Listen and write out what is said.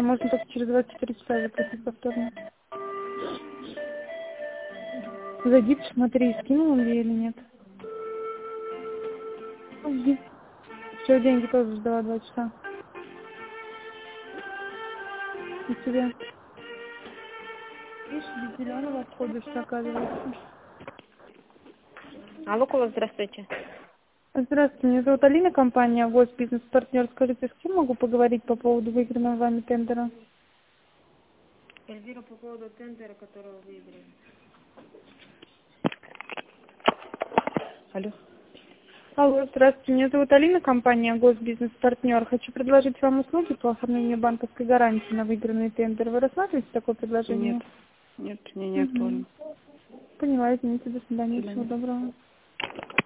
если можно только через 24 часа заплатить повторно. Зайди, посмотри, скинул он ей или нет. Жди. Все, деньги тоже ждала 2 часа. И тебе. Видишь, без зеленого обходишься, оказывается. Алло, Кола, здравствуйте. Здравствуйте, меня зовут Алина, компания Госбизнес-партнер. Скажите, с кем могу поговорить по поводу выигранного вами тендера? Эльвира, по поводу тендера, которого выиграли. Алло. Алло, здравствуйте, меня зовут Алина, компания Госбизнес-партнер. Хочу предложить вам услуги по оформлению банковской гарантии на выигранный тендер. Вы рассматриваете такое предложение? Нет, мне не актуально. Поняла, извините, до свидания, До всего свидания. доброго.